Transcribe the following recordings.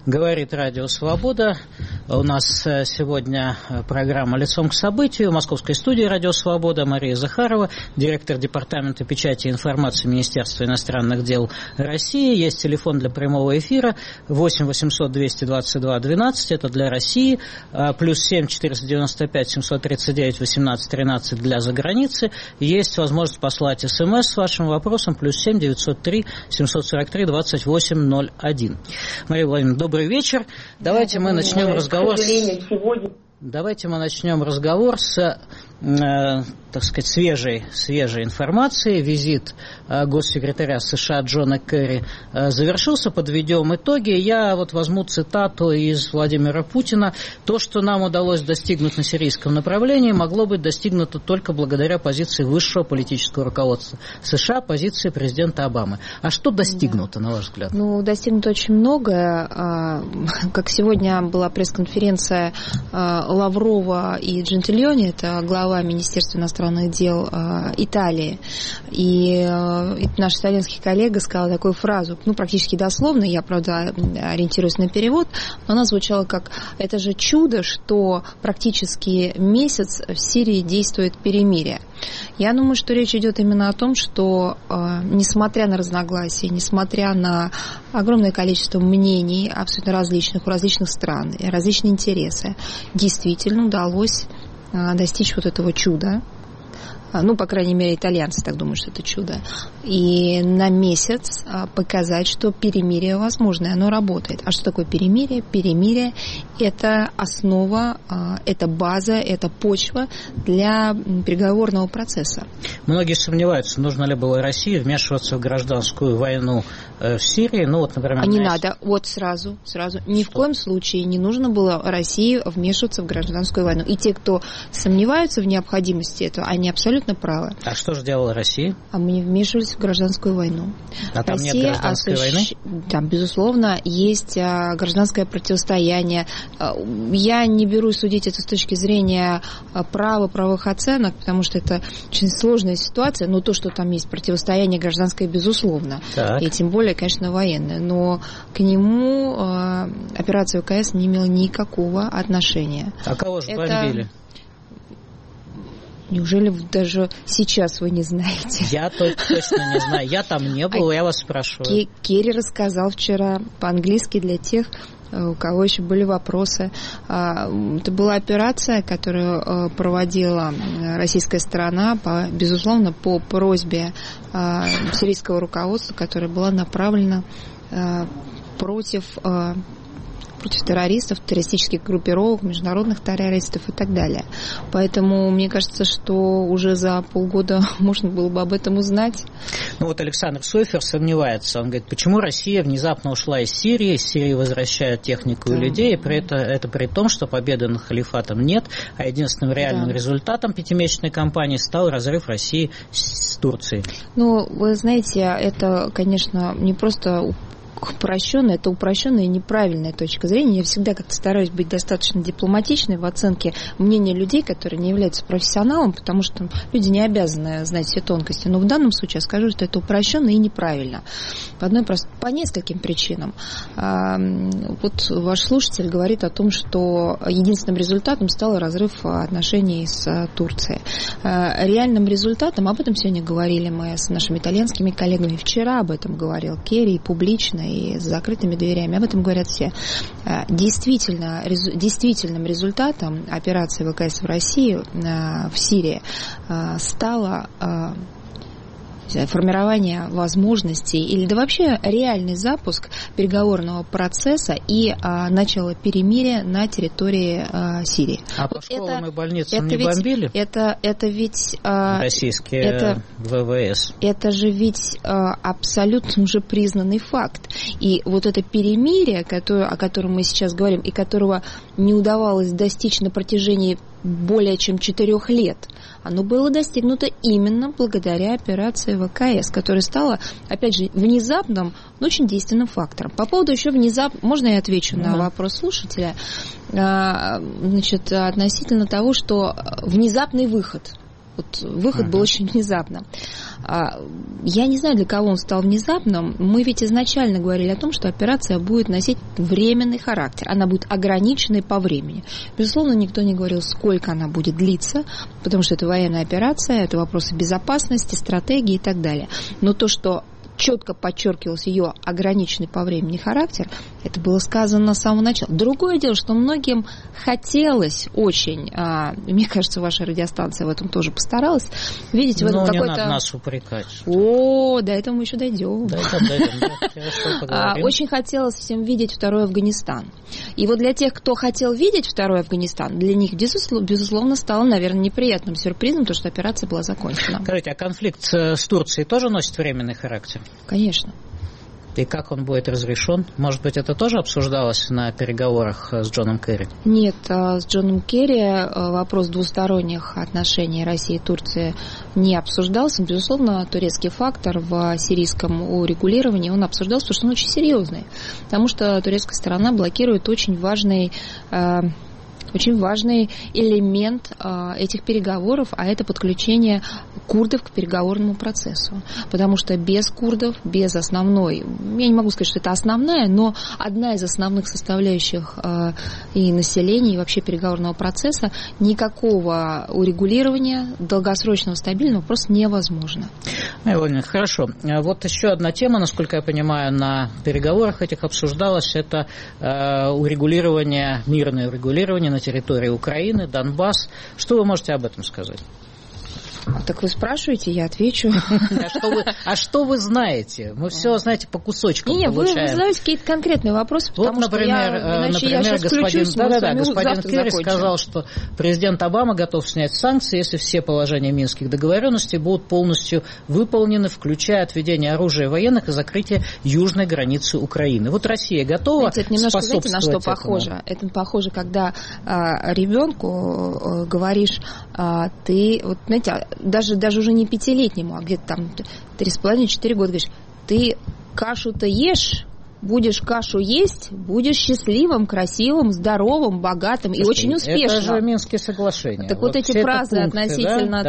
Говорит Радио Свобода. У нас сегодня программа «Лицом к событию». В московской студии Радио Свобода Мария Захарова, директор департамента печати и информации Министерства иностранных дел России. Есть телефон для прямого эфира 8 800 222 12, это для России, плюс 7 495 739 18 13 для заграницы. Есть возможность послать СМС с вашим вопросом, плюс 7 903 743 28 01. Мария Владимировна, добрый вечер. Давайте мы начнем разговор с так сказать, свежей информации. Визит госсекретаря США Джона Керри завершился, подведем итоги. Я возьму цитату из Владимира Путина. То, что нам удалось достигнуть на сирийском направлении, могло быть достигнуто только благодаря позиции высшего политического руководства США, позиции президента Обамы. А что достигнуто, на ваш взгляд? Достигнуто очень многое. Как сегодня была пресс-конференция Лаврова и Джентильони, это глава Министерства иностранных дел Италии. И наш итальянский коллега сказал такую фразу, практически дословно, я, правда, ориентируюсь на перевод, но она звучала как: это же чудо, что практически месяц в Сирии действует перемирие. Я думаю, что речь идет именно о том, что несмотря на разногласия, несмотря на огромное количество мнений абсолютно различных, у различных стран и различные интересы, действительно удалось достичь этого чуда. По крайней мере, итальянцы так думают, что это чудо. И на месяц показать, что перемирие возможно, и оно работает. А что такое перемирие? Перемирие – это основа, это база, это почва для переговорного процесса. Многие сомневаются, нужно ли было России вмешиваться в гражданскую войну в Сирии. Например, не надо. Сразу. Ни в коем случае не нужно было России вмешиваться в гражданскую войну. И те, кто сомневаются в необходимости этого, они абсолютно правы. А что же делала Россия? Мы не вмешивались в гражданскую войну. А там Россия, нет гражданской войны? Там, безусловно, есть гражданское противостояние. Я не берусь судить это с точки зрения права, правовых оценок, потому что это очень сложная ситуация. Но то, что там есть противостояние гражданское, безусловно. Так. И тем более, конечно, военное. Но к нему операция ВКС не имела никакого отношения. А кого же бомбили? Неужели даже сейчас вы не знаете? Я точно не знаю. Я там не был, я вас спрашиваю. Керри рассказал вчера по-английски для тех, у кого еще были вопросы. Это была операция, которую проводила российская сторона, безусловно, по просьбе сирийского руководства, которая была направлена против террористов, террористических группировок, международных террористов и так далее. Поэтому мне кажется, что уже за полгода можно было бы об этом узнать. Александр Сойфер сомневается. Он говорит, почему Россия внезапно ушла из Сирии, из Сирии возвращает технику и людей, и это при том, что победы над халифатом нет, а единственным реальным результатом пятимесячной кампании стал разрыв России с Турцией. Вы знаете, это, конечно, не просто это упрощенная и неправильная точка зрения. Я всегда как-то стараюсь быть достаточно дипломатичной в оценке мнения людей, которые не являются профессионалом, потому что люди не обязаны знать все тонкости. Но в данном случае я скажу, что это упрощенно и неправильно. По нескольким причинам. Ваш слушатель говорит о том, что единственным результатом стал разрыв отношений с Турцией. Реальным результатом, об этом сегодня говорили мы с нашими итальянскими коллегами, вчера об этом говорил Керри публично, и с закрытыми дверями. Об этом говорят все. Действительным результатом операции ВКС в России, в Сирии, стало формирование возможностей или вообще реальный запуск переговорного процесса и начало перемирия на территории Сирии. А по школам и больницам не бомбили? Это ведь российские ВВС. Это же ведь абсолютно уже признанный факт. И это перемирие, о котором мы сейчас говорим, и которого не удавалось достичь на протяжении более чем 4 лет, оно было достигнуто именно благодаря операции ВКС, которая стала, опять же, внезапным, но очень действенным фактором. По поводу еще можно я отвечу на вопрос слушателя, относительно того, что внезапный выход Вот выход был очень внезапно. Я не знаю, для кого он стал внезапным. Мы ведь изначально говорили о том, что операция будет носить временный характер. Она будет ограниченной по времени. Безусловно, никто не говорил, сколько она будет длиться, потому что это военная операция, это вопросы безопасности, стратегии и так далее. Но то, что четко подчеркивался ее ограниченный по времени характер, это было сказано с самого начала. Другое дело, что многим хотелось очень, мне кажется, ваша радиостанция в этом тоже постаралась, видеть в этом какой-то... не надо нас упрекать. До этого мы еще дойдем. Да. Очень хотелось всем видеть второй Афганистан. И вот для тех, кто хотел видеть второй Афганистан, для них, безусловно, стало, наверное, неприятным сюрпризом, то, что операция была закончена. Скажите, а конфликт с Турцией тоже носит временный характер? Конечно. И как он будет разрешен? Может быть, это тоже обсуждалось на переговорах с Джоном Керри? Нет, с Джоном Керри вопрос двусторонних отношений России и Турции не обсуждался. Безусловно, турецкий фактор в сирийском урегулировании, он обсуждался, потому что он очень серьезный. Потому что турецкая сторона блокирует очень важный элемент этих переговоров, а это подключение курдов к переговорному процессу. Потому что без курдов, без основной, я не могу сказать, что это основная, но одна из основных составляющих и населения, и вообще переговорного процесса, никакого урегулирования долгосрочного, стабильного просто невозможно. Хорошо. Вот еще одна тема, насколько я понимаю, на переговорах этих обсуждалась, это урегулирование, мирное урегулирование на территории Украины, Донбасс. Что вы можете об этом сказать? Так вы спрашиваете, я отвечу. А что вы знаете? Мы все, знаете, по кусочкам получаем. Вы задаете какие-то конкретные вопросы, потому вот, например, что я сейчас включусь, господин Керри сказал, что президент Обама готов снять санкции, если все положения минских договоренностей будут полностью выполнены, включая отведение оружия военных и закрытие южной границы Украины. Вот Россия готова способствовать этому? Это немножко, знаете, на что похоже? Это похоже, когда ребенку говоришь, ты, вот, знаете, даже уже не 5-летнему, а где-то там 3,5-4 года, говоришь, ты кашу-то ешь, будешь кашу есть, будешь счастливым, красивым, здоровым, богатым и очень успешным. Это же Минские соглашения. Так вот эти фразы относительно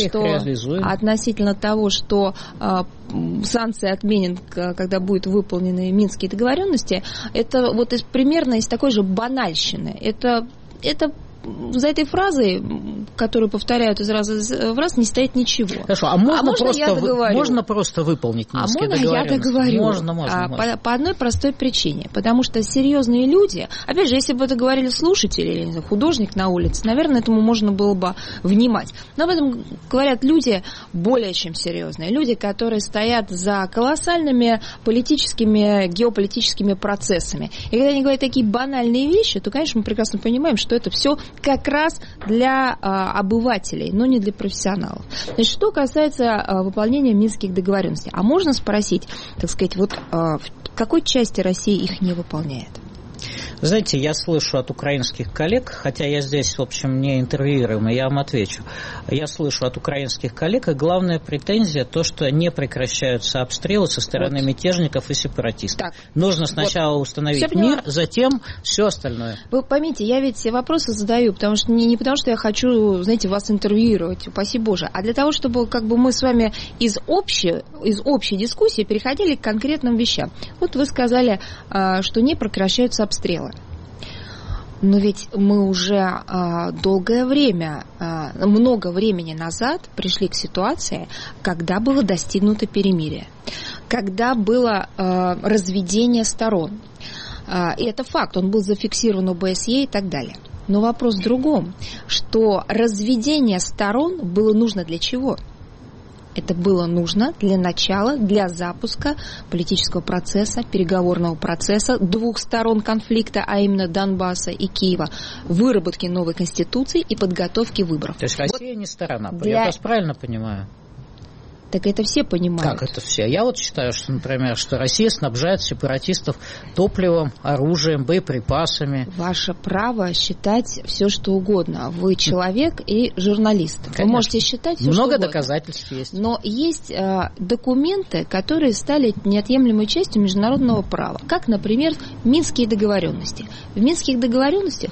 того, что санкции отменят, когда будут выполнены Минские договоренности, это вот примерно из такой же банальщины. Это за этой фразой, которую повторяют из раза в раз, не стоит ничего. Хорошо, а можно просто выполнить Минские договоренности? Я договорю. Можно. По одной простой причине. Потому что серьезные люди, опять же, если бы это говорили слушатели или художник на улице, наверное, этому можно было бы внимать. Но об этом говорят люди более чем серьезные. Люди, которые стоят за колоссальными политическими, геополитическими процессами. И когда они говорят такие банальные вещи, то, конечно, мы прекрасно понимаем, что это все как раз для обывателей, но не для профессионалов. Значит, что касается выполнения Минских договоренностей. А можно спросить, так сказать, вот в какой части России их не выполняет? Знаете, я слышу от украинских коллег, хотя я здесь, в общем, не интервьюируемый, я вам отвечу. Я слышу от украинских коллег, и главная претензия то, что не прекращаются обстрелы со стороны мятежников и сепаратистов. Так, нужно сначала установить мир, затем все остальное. Вы поймите, я ведь все вопросы задаю, потому что не потому, что я хочу, знаете, вас интервьюировать, упаси Боже, а для того, чтобы как бы мы с вами из общей дискуссии переходили к конкретным вещам. Вот вы сказали, что не прекращаются обстрелы. Но ведь мы уже долгое время, много времени назад пришли к ситуации, когда было достигнуто перемирие, когда было разведение сторон. И это факт, он был зафиксирован ОБСЕ и так далее. Но вопрос в другом, что разведение сторон было нужно для чего? Это было нужно для начала, для запуска политического процесса, переговорного процесса двух сторон конфликта, а именно Донбасса и Киева, выработки новой конституции и подготовки выборов. То есть Россия не сторона, я вас правильно понимаю? Так это все понимают. Как это все? Я вот считаю, что, например, что Россия снабжает сепаратистов топливом, оружием, боеприпасами. Ваше право считать все, что угодно. Вы человек и журналист. Конечно. Вы можете считать все, много что угодно. Доказательств есть. Но есть документы, которые стали неотъемлемой частью международного права. Как, например, Минские договоренности. В Минских договоренностях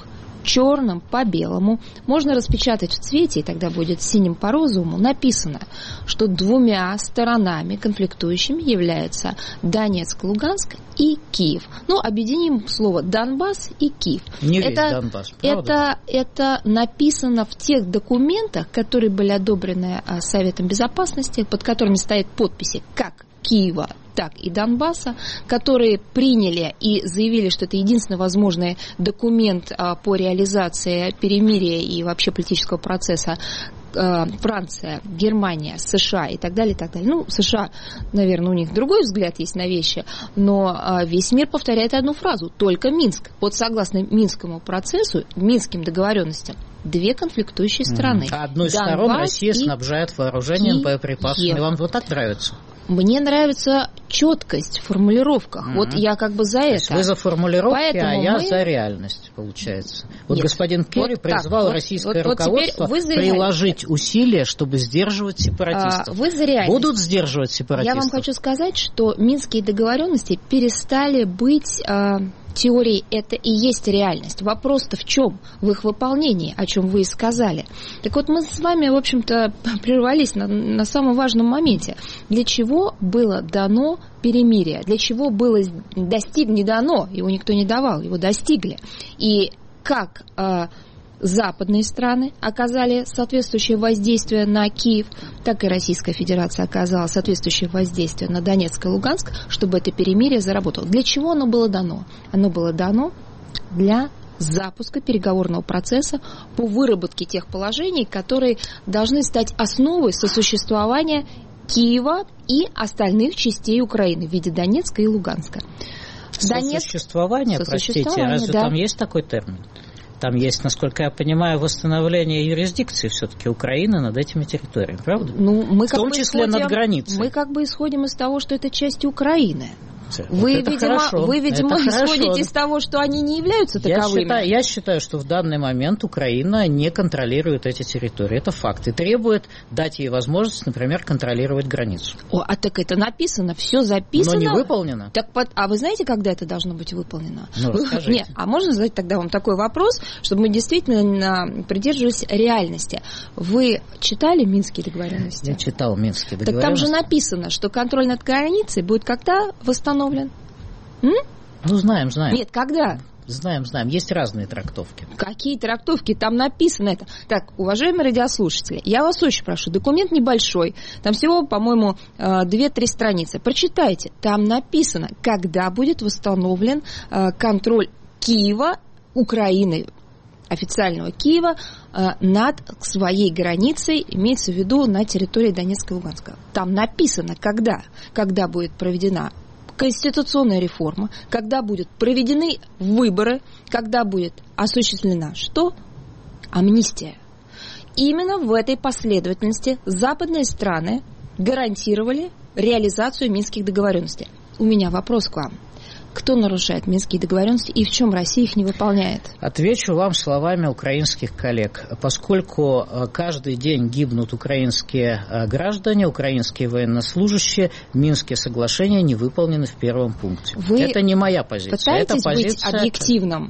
черным по белому, можно распечатать в цвете, и тогда будет синим по розовому, написано, что двумя сторонами конфликтующими являются Донецк, Луганск и Киев. Ну, объединим слово Донбасс и Киев. Не весь Донбасс, правда? Это написано в тех документах, которые были одобрены Советом Безопасности, под которыми стоят подписи как Киева, так и Донбасса, которые приняли и заявили, что это единственный возможный документ по реализации перемирия и вообще политического процесса. Франция, Германия, США и так далее, и так далее. Ну, США, наверное, у них другой взгляд есть на вещи, но весь мир повторяет одну фразу: только Минск. Вот согласно Минскому процессу, Минским договоренностям, две конфликтующие страны. А одну из сторон Россия снабжает вооружением, боеприпасами. Вам вот так нравится? Мне нравится четкость в формулировках. Вот я как бы за это. То есть вы за формулировки, поэтому я за реальность, получается. Вот нет, господин Керри призвал российское руководство приложить усилия, чтобы сдерживать сепаратистов. Вы за реальность. Будут сдерживать сепаратистов? Я вам хочу сказать, что минские договоренности перестали быть теорией, это и есть реальность. Вопрос-то в чем? В их выполнении, о чем вы и сказали. Так вот, мы с вами, в общем-то, прервались на самом важном моменте. Для чего было дано перемирие? Для чего было не дано? Его никто не давал, его достигли. И как западные страны оказали соответствующее воздействие на Киев, так и Российская Федерация оказала соответствующее воздействие на Донецк и Луганск, чтобы это перемирие заработало. Для чего оно было дано? Оно было дано для запуска переговорного процесса по выработке тех положений, которые должны стать основой сосуществования Киева и остальных частей Украины в виде Донецка и Луганска. Сосуществование, простите, разве там есть такой термин? Там есть, насколько я понимаю, восстановление юрисдикции все-таки Украины над этими территориями, правда? Ну, мы в том числе над границей. Мы как бы исходим из того, что это часть Украины. Вы, видимо, исходите из того, что они не являются таковыми. Я считаю, что в данный момент Украина не контролирует эти территории. Это факт. И требует дать ей возможность, например, контролировать границу. Так это написано, все записано. Но не выполнено. А вы знаете, когда это должно быть выполнено? Ну, расскажите. Нет, а можно задать тогда вам такой вопрос, чтобы мы действительно придерживались реальности? Вы читали Минские договоренности? Я читал Минские договоренности. Так там же написано, что контроль над границей будет когда восстановлен? Ну, знаем. Нет, когда? Знаем. Есть разные трактовки. Какие трактовки? Там написано это. Так, уважаемые радиослушатели, я вас очень прошу, документ небольшой, там всего, по-моему, 2-3 страницы. Прочитайте, там написано, когда будет восстановлен контроль Киева, Украины, официального Киева, над своей границей, имеется в виду на территории Донецка и Луганска. Там написано, когда будет проведена конституционная реформа, когда будут проведены выборы, когда будет осуществлена что? Амнистия. Именно в этой последовательности западные страны гарантировали реализацию Минских договоренностей. У меня вопрос к вам. Кто нарушает Минские договоренности и в чем Россия их не выполняет? Отвечу вам словами украинских коллег. Поскольку каждый день гибнут украинские граждане, украинские военнослужащие, Минские соглашения не выполнены в первом пункте. Это не моя позиция. Пытаетесь быть объективным?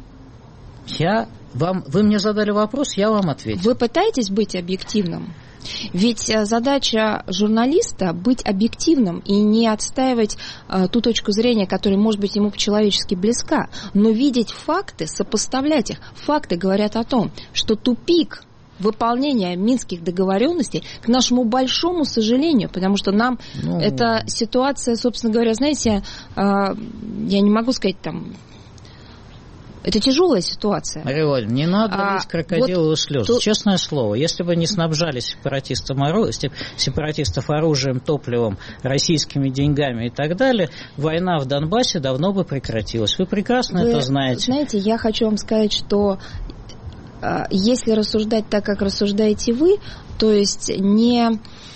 Вы мне задали вопрос, я вам ответил. Вы пытаетесь быть объективным? Ведь задача журналиста быть объективным и не отстаивать ту точку зрения, которая, может быть, ему по-человечески близка, но видеть факты, сопоставлять их. Факты говорят о том, что тупик выполнения Минских договоренностей, к нашему большому сожалению, потому что нам эта ситуация, собственно говоря, знаете, я не могу сказать там... Это тяжелая ситуация. Мария Ивановна, не надо лить крокодиловые слезы. Честное слово, если бы не снабжали сепаратистов оружием, топливом, российскими деньгами и так далее, война в Донбассе давно бы прекратилась. Вы прекрасно это знаете. Знаете, я хочу вам сказать, что если рассуждать так, как рассуждаете вы, то есть не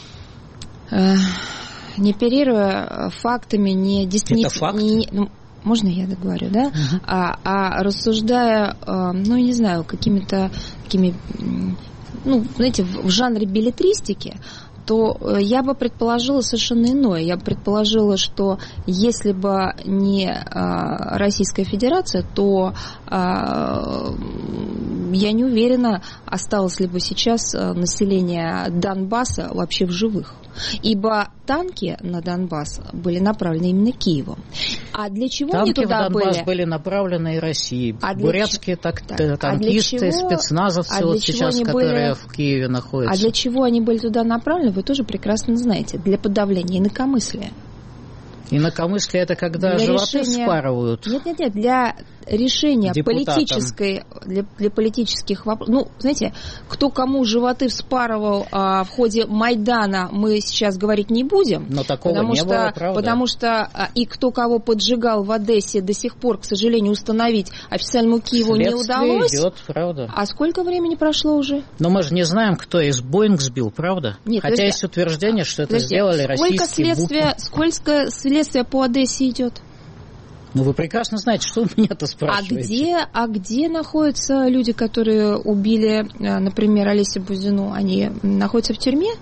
оперируя фактами, не действительно... Это факт? Можно я договорю, да? Рассуждая, не знаю, какими-то такими, знаете, в жанре беллетристики, то я бы предположила совершенно иное. Я бы предположила, что если бы не Российская Федерация, то я не уверена, осталось ли бы сейчас население Донбасса вообще в живых. Ибо танки на Донбасс были направлены именно Киевом. А для чего танки они туда в Донбасс были направлены и Россией. Бурятские танкисты, спецназовцы, вот сейчас, которые в Киеве находятся. А для чего они были туда направлены, вы тоже прекрасно знаете. Для подавления инакомыслия. Инакомыслие — это когда для животы решения... вспарывают. Нет, для решения политической, для политических вопросов. Ну, знаете, кто кому животы вспарывал в ходе Майдана, мы сейчас говорить не будем. Но такого не было, правда? Потому что и кто кого поджигал в Одессе, до сих пор, к сожалению, установить официальному Киеву не удалось. Идет, правда. А сколько времени прошло уже? Но мы же не знаем, кто из Боинг сбил, правда? Нет, хотя есть утверждение, что это сделали российские БУ. Сколько следствия по Одессе идет? Ну, вы прекрасно знаете, что вы меня-то спрашиваете. А где находятся люди, которые убили, например, Олесю Бузину? Они находятся в тюрьме?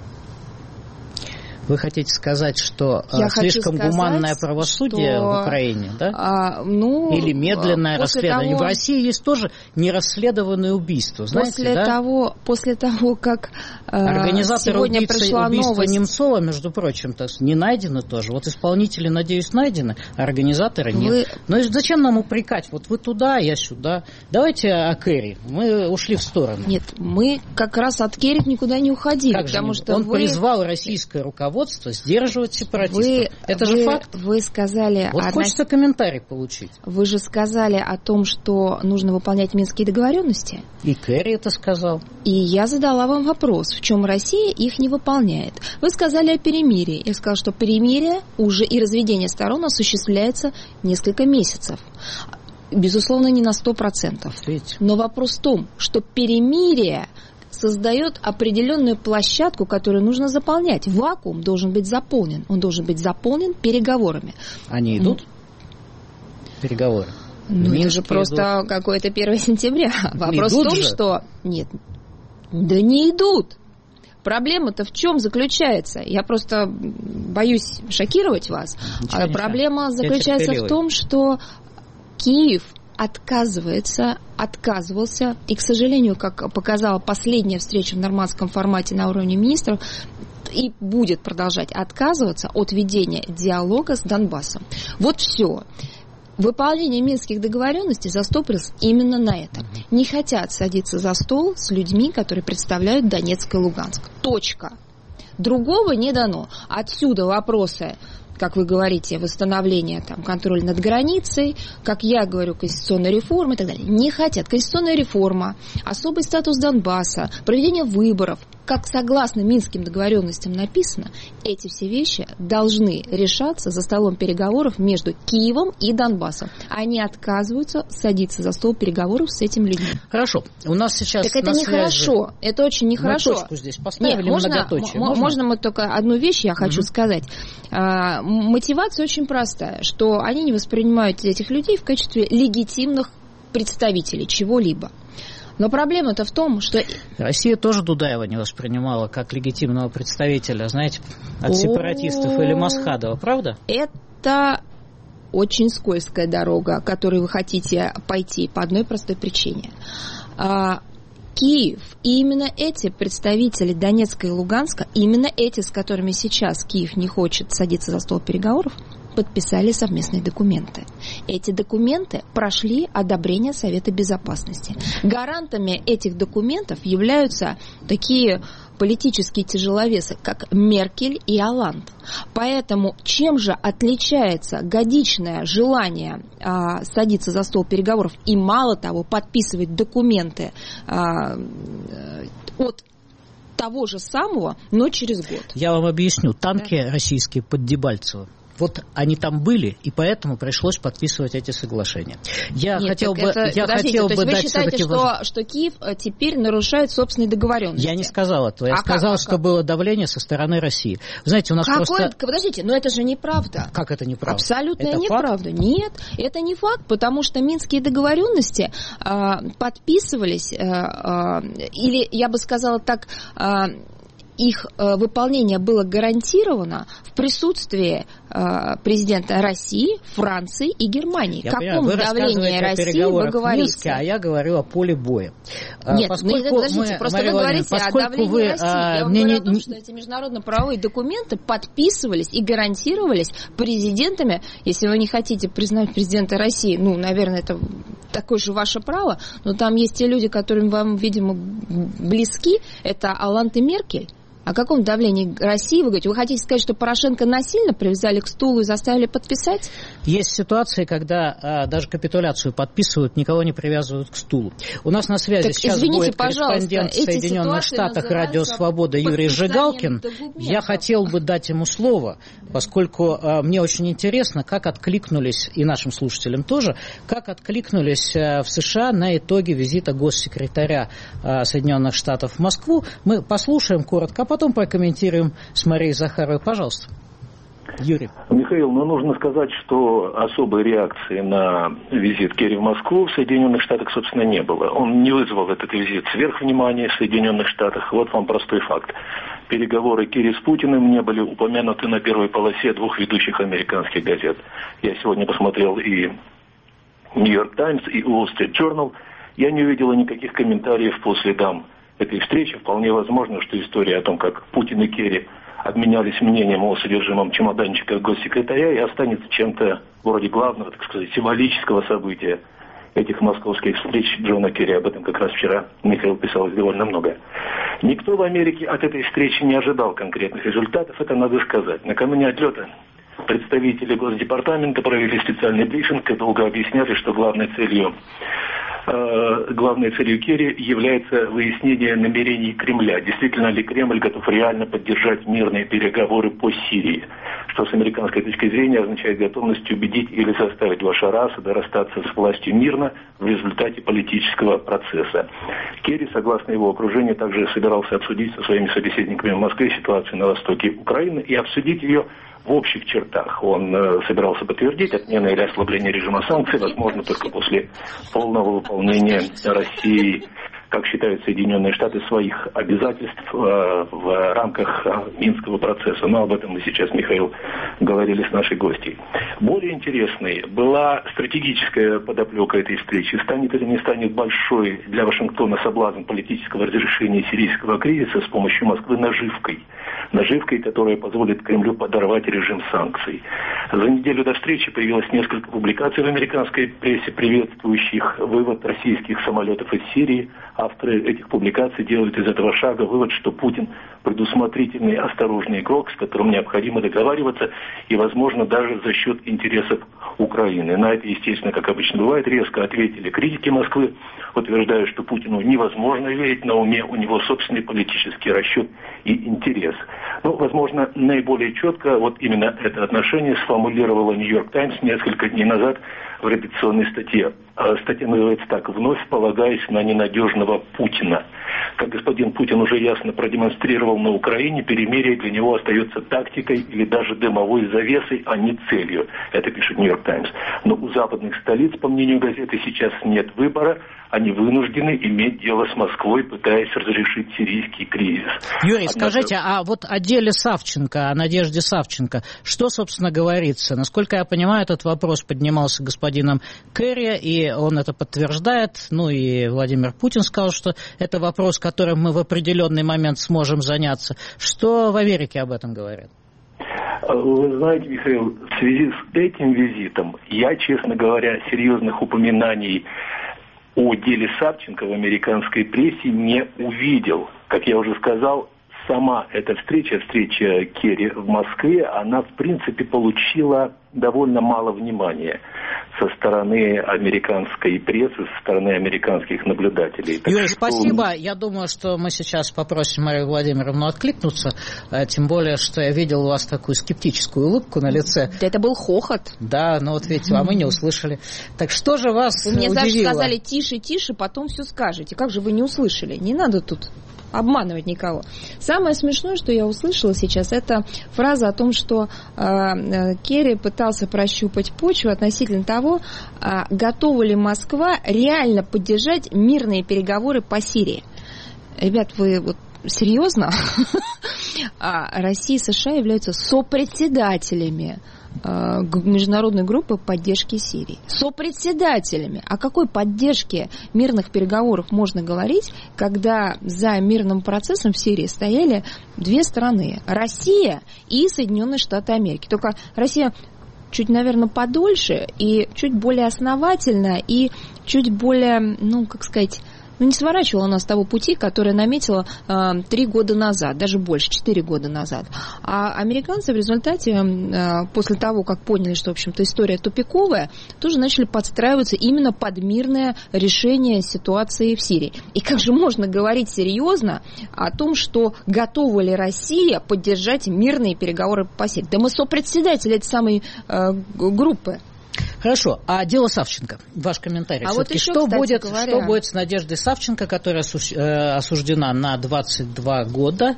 Вы хотите сказать, что слишком гуманное правосудие в Украине, да? Или медленное расследование? В России есть тоже нерасследованные убийства, знаете, После того, как организаторы убийства новость... Немцова, между прочим, не найдены тоже. Вот исполнители, надеюсь, найдены, а организаторы нет. Но зачем нам упрекать? Вот вы туда, я сюда. Давайте о Керри. Мы ушли в сторону. Нет, мы как раз от Керри никуда не уходили. Потому что он призвал российское руководство сдерживать сепаратистов. Это же факт. Вы сказали... Вот хочется комментарий получить. Вы же сказали о том, что нужно выполнять Минские договоренности. И Керри это сказал. И я задала вам вопрос, в чем Россия их не выполняет. Вы сказали о перемирии. Я сказала, что перемирие уже и разведение сторон осуществляется несколько месяцев. Безусловно, не на 100%. Но вопрос в том, что перемирие создает определенную площадку, которую нужно заполнять. Вакуум должен быть заполнен. Он должен быть заполнен переговорами. Они идут? Переговоры? Это же просто какое-то 1 сентября. Вопрос в том, что... Нет, да не идут. Проблема-то в чем заключается? Я просто боюсь шокировать вас. Проблема заключается в том, что Киев отказывался, и, к сожалению, как показала последняя встреча в нормандском формате на уровне министров, и будет продолжать отказываться от ведения диалога с Донбассом. Вот все. Выполнение Минских договоренностей застопорилось именно на этом. Не хотят садиться за стол с людьми, которые представляют Донецк и Луганск. Точка. Другого не дано. Отсюда вопросы, как вы говорите, восстановление контроля над границей, как я говорю, конституционная реформа и так далее. Не хотят. Конституционная реформа, особый статус Донбасса, проведение выборов. Как согласно Минским договоренностям написано, эти все вещи должны решаться за столом переговоров между Киевом и Донбассом. Они отказываются садиться за стол переговоров с этими людьми. Хорошо. У нас сейчас так это нехорошо. Это очень нехорошо. Мы точку здесь поставили, многоточие. Можно мы только одну вещь я хочу сказать. Мотивация очень простая, что они не воспринимают этих людей в качестве легитимных представителей чего-либо. Но проблема-то в том, что... Россия тоже Дудаева не воспринимала как легитимного представителя, знаете, от сепаратистов или Масхадова, правда? Это очень скользкая дорога, которой вы хотите пойти по одной простой причине. Киев и именно эти представители Донецка и Луганска, именно эти, с которыми сейчас Киев не хочет садиться за стол переговоров, подписали совместные документы. Эти документы прошли одобрение Совета Безопасности. Гарантами этих документов являются такие политические тяжеловесы, как Меркель и Олланд. Поэтому чем же отличается годичное желание садиться за стол переговоров и, мало того, подписывать документы от того же самого, но через год? Я вам объясню. Танки российские под Дебальцево. Вот они там были, и поэтому пришлось подписывать эти соглашения. Я хотел бы дать все-таки... что Киев теперь нарушает собственные договоренности? Я не сказал этого. Я сказал, что было давление со стороны России. Знаете, у нас просто... Подождите, но это же неправда. Как это неправда? Абсолютная неправда. Нет, это не факт, потому что Минские договоренности подписывались, или, я бы сказала так... их выполнение было гарантировано в присутствии президента России, Франции и Германии. О каком давлении России вы говорите? Минске, а я говорю о поле боя. Нет, подождите, просто вы говорите о давлении России. Я вам говорю о том, что эти международно-правовые документы подписывались и гарантировались президентами. Если вы не хотите признать президента России, наверное, это такое же ваше право, но там есть те люди, которым вам, видимо, близки. Это Олланд и Меркель. О каком давлении России вы говорите? Вы хотите сказать, что Порошенко насильно привязали к стулу и заставили подписать? Есть ситуации, когда даже капитуляцию подписывают, никого не привязывают к стулу. У нас на связи сейчас будет корреспондент в Соединенных Штатах «Радио Свобода» Юрий Жигалкин. Я хотел бы дать ему слово, поскольку мне очень интересно, как откликнулись, и нашим слушателям тоже, как откликнулись в США на итоги визита госсекретаря Соединенных Штатов в Москву. Мы послушаем коротко, а потом прокомментируем с Марией Захаровой. Пожалуйста. Юрий. Михаил, нужно сказать, что особой реакции на визит Керри в Москву в Соединенных Штатах, собственно, не было. Он не вызвал этот визит сверхвнимания в Соединенных Штатах. Вот вам простой факт. Переговоры Керри с Путиным не были упомянуты на первой полосе двух ведущих американских газет. Я сегодня посмотрел и Нью-Йорк Таймс, и Wall Street Journal. Я не увидел никаких комментариев по следам этой встречи. Вполне возможно, что история о том, как Путин и Керри обменялись мнением о содержимом чемоданчика госсекретаря, и останется чем-то вроде главного, так сказать, символического события этих московских встреч Джона Керри. Об этом как раз вчера Михаил писалось довольно много. Никто в Америке от этой встречи не ожидал конкретных результатов, это надо сказать. Накануне отлета представители Госдепартамента провели специальный брифинг и долго объясняли, что главной целью Керри является выяснение намерений Кремля. Действительно ли Кремль готов реально поддержать мирные переговоры по Сирии, что с американской точки зрения означает готовность убедить или заставить Башара Асада расстаться с властью мирно в результате политического процесса. Керри, согласно его окружению, также собирался обсудить со своими собеседниками в Москве ситуацию на востоке Украины и обсудить ее в общих чертах. Он собирался подтвердить отмену или ослабление режима санкций, возможно, только после полного выполнения России, как считают Соединенные Штаты, своих обязательств в рамках Минского процесса. Но об этом мы сейчас, Михаил, говорили с нашей гостьей. Более интересной была стратегическая подоплека этой встречи. Станет или не станет большой для Вашингтона соблазн политического разрешения сирийского кризиса с помощью Москвы наживкой, которая позволит Кремлю подорвать режим санкций. За неделю до встречи появилось несколько публикаций в американской прессе, приветствующих вывод российских самолетов из Сирии. Авторы этих публикаций делают из этого шага вывод, что Путин предусмотрительный, осторожный игрок, с которым необходимо договариваться, и, возможно, даже за счет интересов Украины. На это, естественно, как обычно бывает, резко ответили критики Москвы, утверждая, что Путину невозможно верить, на уме у него собственный политический расчет и интерес. Возможно, наиболее четко вот именно это отношение сформулировала Нью-Йорк Таймс несколько дней назад в редакционной статье. Статья называется так: «Вновь полагаясь на ненадежного Путина». Как господин Путин уже ясно продемонстрировал на Украине, перемирие для него остается тактикой или даже дымовой завесой, а не целью. Это пишет Нью-Йорк Таймс. Но у западных столиц, по мнению газеты, сейчас нет выбора. Они вынуждены иметь дело с Москвой, пытаясь разрешить сирийский кризис. Юрий, скажите, а вот о деле Савченко, о Надежде Савченко, что, собственно, говорится? Насколько я понимаю, этот вопрос поднимался господином Керри, и он это подтверждает. И Владимир Путин сказал, что это вопрос, которым мы в определенный момент сможем заняться. Что в Америке об этом говорят? Вы знаете, Михаил, в связи с этим визитом я, честно говоря, серьезных упоминаний о деле Савченко в американской прессе не увидел. Как я уже сказал, сама эта встреча Керри в Москве, она, в принципе, получила довольно мало внимания со стороны американской прессы, со стороны американских наблюдателей. Юрий, спасибо. Я думаю, что мы сейчас попросим Марию Владимировну откликнуться, тем более, что я видел у вас такую скептическую улыбку на лице. Да это был хохот. Да, видите, а мы не услышали. Так что же вас удивило? Вы мне даже сказали тише, потом все скажете. Как же вы не услышали? Не надо тут обманывать никого. Самое смешное, что я услышала сейчас, это фраза о том, что Керри пытался прощупать почву относительно того, готова ли Москва реально поддержать мирные переговоры по Сирии. Ребят, вы серьезно? Россия и США являются сопредседателями международной группы поддержки Сирии. Сопредседателями. О какой поддержке мирных переговоров можно говорить, когда за мирным процессом в Сирии стояли две страны? Россия и Соединенные Штаты Америки. Только Россия чуть, наверное, подольше и чуть более основательно и чуть более, не сворачивала она с того пути, который наметила 3 года назад, даже больше, 4 года назад. А американцы в результате, после того, как поняли, что, в общем-то, история тупиковая, тоже начали подстраиваться именно под мирное решение ситуации в Сирии. И как же можно говорить серьезно о том, что готова ли Россия поддержать мирные переговоры по Сирии? Да мы сопредседатели этой самой группы. Хорошо, а дело Савченко, ваш комментарий. А все-таки, вот еще, что будет с Надеждой Савченко, которая осуждена на 22 года,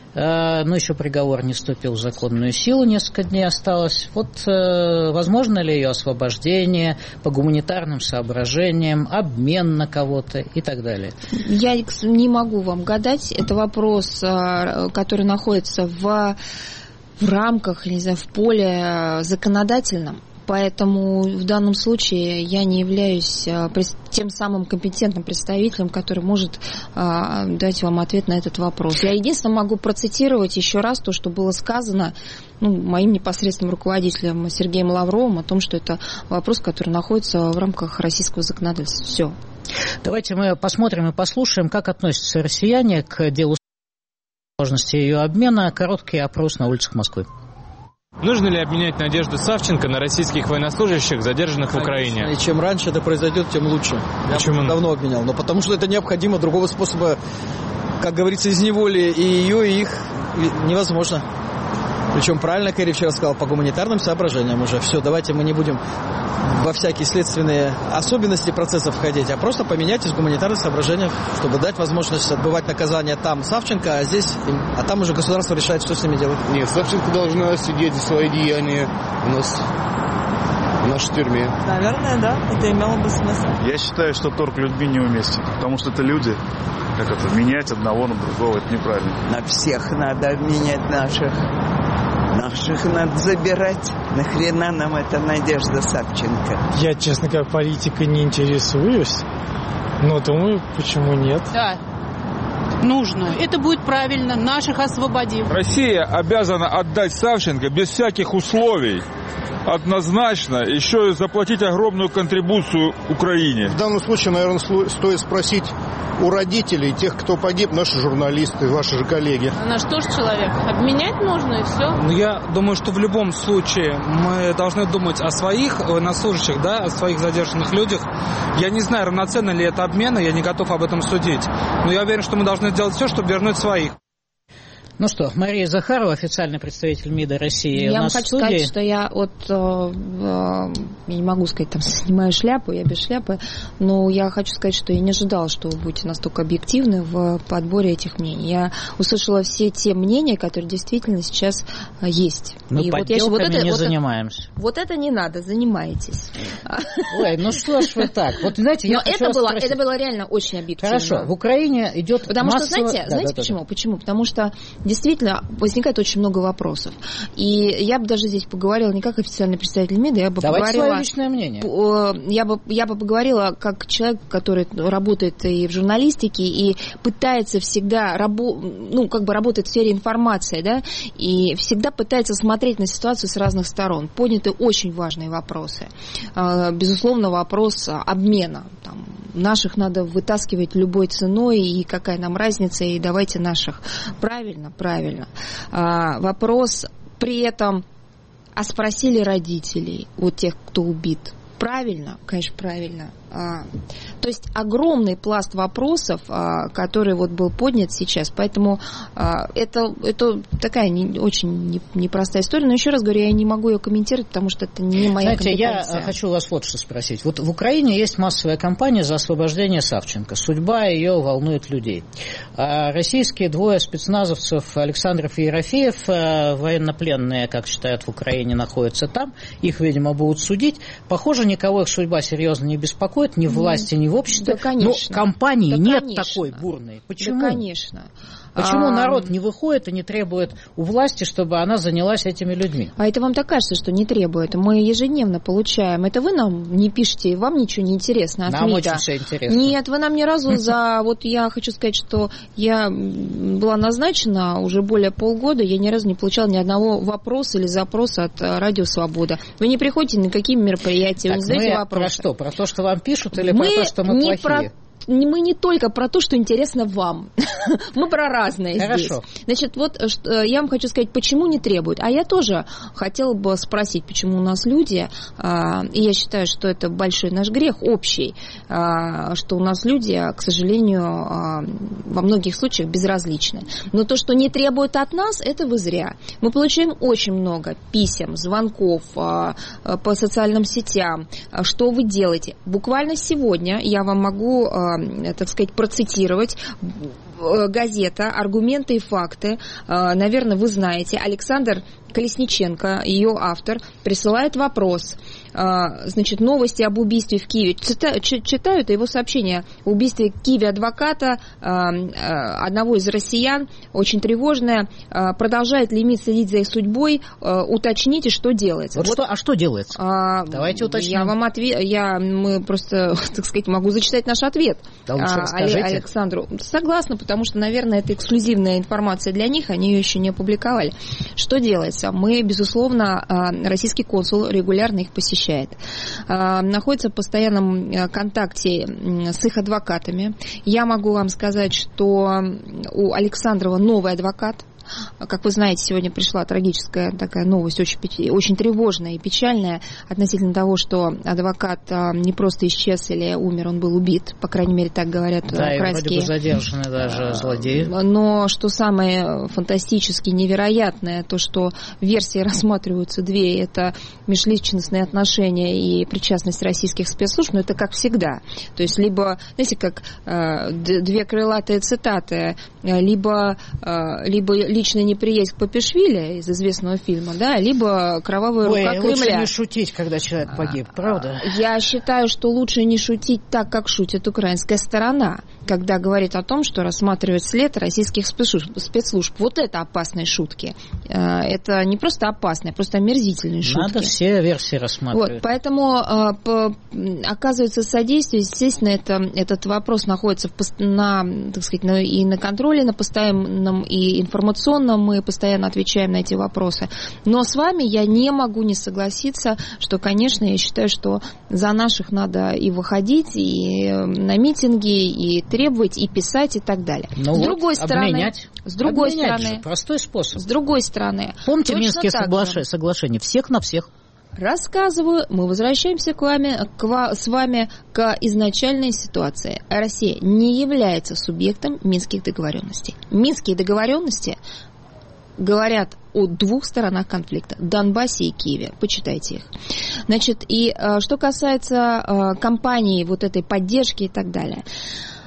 но еще приговор не вступил в законную силу, несколько дней осталось. Возможно ли ее освобождение по гуманитарным соображениям, обмен на кого-то и так далее? Я не могу вам гадать. Это вопрос, который находится в рамках, в поле законодательном. Поэтому в данном случае я не являюсь тем самым компетентным представителем, который может дать вам ответ на этот вопрос. Я единственное могу процитировать еще раз то, что было сказано моим непосредственным руководителем Сергеем Лавровым о том, что это вопрос, который находится в рамках российского законодательства. Все. Давайте мы посмотрим и послушаем, как относятся россияне к делу возможности ее обмена. Короткий опрос на улицах Москвы. Нужно ли обменять Надежду Савченко на российских военнослужащих, задержанных в Украине? И чем раньше это произойдет, тем лучше. Почему? Я давно обменял. Но потому что это необходимо. Другого способа, как говорится, из неволи и ее, и их невозможно. Причем правильно Кэрри вчера сказал, по гуманитарным соображениям уже. Все, давайте мы не будем во всякие следственные особенности процессов входить, а просто поменять из гуманитарных соображений, чтобы дать возможность отбывать наказание там Савченко, а там уже государство решает, что с ними делать. Нет, Савченко должна сидеть за свои деяния у нас в нашей тюрьме. Наверное, да, это имело бы смысл. Я считаю, что торг людьми неуместен, потому что это люди. Менять одного на другого, это неправильно. На всех надо обменять наших. Наших надо забирать. Нахрена нам эта Надежда Савченко? Я, честно говоря, политикой не интересуюсь, но думаю, почему нет. Да, нужно. Это будет правильно. Наших освободим. Россия обязана отдать Савченко без всяких условий. Однозначно, еще и заплатить огромную контрибуцию Украине. В данном случае, наверное, стоит спросить у родителей, тех, кто погиб, наши журналисты, ваши же коллеги. Она что ж человек? Обменять нужно и все. Я думаю, что в любом случае мы должны думать о своих военнослужащих, о своих задержанных людях. Я не знаю, равноценно ли это обмен, я не готов об этом судить. Но я уверен, что мы должны сделать все, чтобы вернуть своих. Ну что, Мария Захарова, официальный представитель МИДа России, у нас в студии. Я вам хочу сказать, что я не могу сказать, снимаю шляпу, я без шляпы, но я хочу сказать, что я не ожидала, что вы будете настолько объективны в подборе этих мнений. Я услышала все те мнения, которые действительно сейчас есть. Мы подделками не занимаемся. Вот это не надо, занимаетесь. Ой, что ж вы так? Знаете, но это было реально очень объективно. Хорошо, в Украине идет Потому что, знаете почему? Почему? Потому что действительно возникает очень много вопросов. И я бы даже здесь поговорила не как официальный представитель МИДа, я бы Давайте поговорила... свое личное мнение. Я бы поговорила как человек, который работает и в журналистике, и пытается всегда работает в сфере информации, и всегда пытается смотреть на ситуацию с разных сторон. Подняты очень важные вопросы. Безусловно, вопрос обмена. Наших надо вытаскивать любой ценой, и какая нам разница, и давайте наших. Правильно. Вопрос при этом, а спросили родителей у тех, кто убит? Правильно? Конечно, правильно. То есть огромный пласт вопросов, который был поднят сейчас. Поэтому это такая очень непростая история. Но еще раз говорю, я не могу ее комментировать, потому что это не моя компетенция. Я хочу вас вот что спросить. В Украине есть массовая кампания за освобождение Савченко. Судьба ее волнует людей. Российские двое спецназовцев, Александров и Ерофеев, военнопленные, как считают, в Украине, находятся там. Их, видимо, будут судить. Похоже, никого их судьба серьезно не беспокоит. Ни в власти, ни в обществе. Да, конечно. Но кампании нет такой бурной. Почему? Да, конечно. Почему народ не выходит и не требует у власти, чтобы она занялась этими людьми? А это вам так кажется, что не требует? Мы ежедневно получаем. Это вы нам не пишете, вам ничего не интересно от нам МИДа. Очень все интересно. Нет, вы нам ни разу за... Вот я хочу сказать, что я была назначена уже более полгода, я ни разу не получала ни одного вопроса или запроса от Радио Свобода. Вы не приходите ни на какие мероприятия, вы не задаете вопросы. Про что? Про то, что вам пишут, или про то, что мы плохие? Мы не только про то, что интересно вам. Мы про разное здесь. Значит, вот я вам хочу сказать, почему не требуют. А я тоже хотела бы спросить, почему у нас люди, и я считаю, что это большой наш грех, общий, что у нас люди, к сожалению, во многих случаях безразличны. Но то, что не требуют от нас, это вы зря. Мы получаем очень много писем, звонков по социальным сетям. Что вы делаете? Буквально сегодня я вам могу, так сказать, процитировать газета «Аргументы и факты». Наверное, вы знаете. Александр Колесниченко, ее автор, присылает вопрос. Значит, новости об убийстве в Киеве. Читаю это его сообщение. О убийстве в Киеве адвоката, одного из россиян, очень тревожное. Продолжает ли МИД следить за их судьбой? Уточните, что делается. А что делается? Давайте уточним. Я вам мы просто, так сказать, могу зачитать наш ответ Александру. Согласна, потому что, наверное, это эксклюзивная информация для них, они ее еще не опубликовали. Что делается? Мы, безусловно, российский консул регулярно их посещает. Находится в постоянном контакте с их адвокатами. Я могу вам сказать, что у Александрова новый адвокат. Как вы знаете, сегодня пришла трагическая такая новость, очень тревожная и печальная относительно того, что адвокат не просто исчез или умер, он был убит, по крайней мере, так говорят украинские. Да, и вроде бы задержаны даже злодеи. Но что самое фантастически невероятное, то, что версии рассматриваются две, это межличностные отношения и причастность российских спецслужб, но это как всегда. То есть, либо, знаете, как две крылатые цитаты, либо личная неприязнь к Папишвили из известного фильма, да, либо кровавая рука Кремля. Лучше не шутить, когда человек погиб, правда? Я считаю, что лучше не шутить так, как шутит украинская сторона, когда говорит о том, что рассматривает след российских спецслужб. Вот это опасные шутки. Это не просто опасные, просто омерзительные шутки. Надо все версии рассматривать. Вот, поэтому, оказывается, содействие, естественно, этот вопрос находится так сказать, и на контроле, на постоянном и информационном, мы постоянно отвечаем на эти вопросы. Но с вами я не могу не согласиться, что, конечно, я считаю, что за наших надо и выходить, и на митинги, и требовать, и писать, и так далее. Ну с другой стороны, простой способ. С другой стороны, помните Минские соглашения? Всех на всех. Рассказываю, мы возвращаемся с вами к изначальной ситуации. Россия не является субъектом Минских договоренностей. Минские договоренности говорят о двух сторонах конфликта – Донбассе и Киеве. Почитайте их. Значит, и что касается кампании вот этой поддержки и так далее –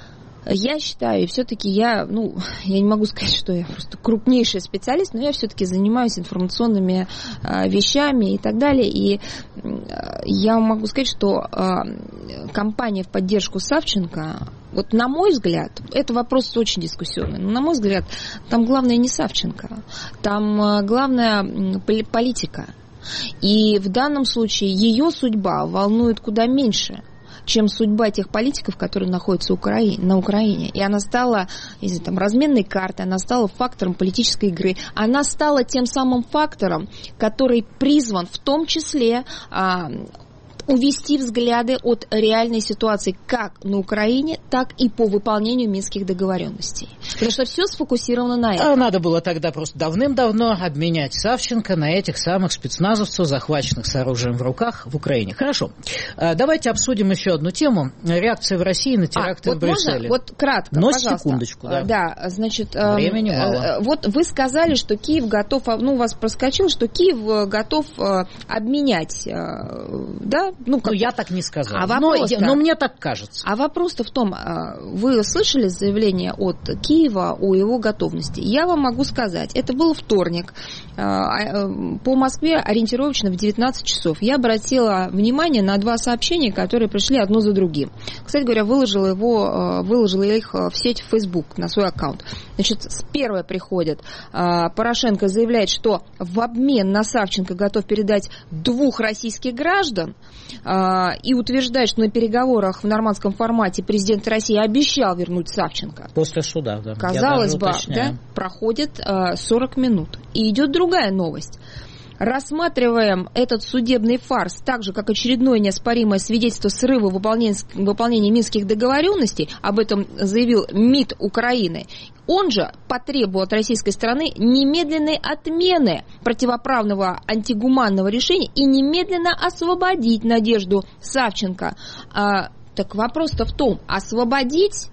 я считаю, и все-таки я не могу сказать, что я просто крупнейший специалист, но я все-таки занимаюсь информационными вещами и так далее. И я могу сказать, что кампания в поддержку Савченко, вот на мой взгляд, это вопрос очень дискуссионный, но на мой взгляд, там главное не Савченко, там главное политика. И в данном случае ее судьба волнует куда меньше, чем судьба тех политиков, которые находятся на Украине. И она стала, разменной картой, она стала фактором политической игры. Она стала тем самым фактором, который призван в том числе увести взгляды от реальной ситуации как на Украине, так и по выполнению Минских договоренностей. Потому что все сфокусировано на этом. Надо было тогда просто давным-давно обменять Савченко на этих самых спецназовцев, захваченных с оружием в руках в Украине. Хорошо. Давайте обсудим еще одну тему. Реакция в России на теракты в Брюсселе. Кратко, но пожалуйста. Секундочку. Да, значит, времени мало. Вот вы сказали, что Киев готов, у вас проскочило, что Киев готов обменять, да, я так не сказал. Но мне так кажется. А вопрос-то в том, вы слышали заявление от Киева о его готовности? Я вам могу сказать, это был вторник. По Москве ориентировочно в 19 часов. Я обратила внимание на 2 сообщения, которые пришли одно за другим. Кстати говоря, выложила их в сеть в Facebook на свой аккаунт. Значит, первое приходит. Порошенко заявляет, что в обмен на Савченко готов передать 2 российских граждан и утверждает, что на переговорах в нормандском формате президент России обещал вернуть Савченко. После суда, да. Казалось бы, проходит 40 минут. И идет другая новость. Рассматриваем этот судебный фарс так же, как очередное неоспоримое свидетельство срыва выполнения минских договоренностей. Об этом заявил МИД Украины. Он же потребовал от российской стороны немедленной отмены противоправного антигуманного решения и немедленно освободить Надежду Савченко. Так вопрос-то в том, освободить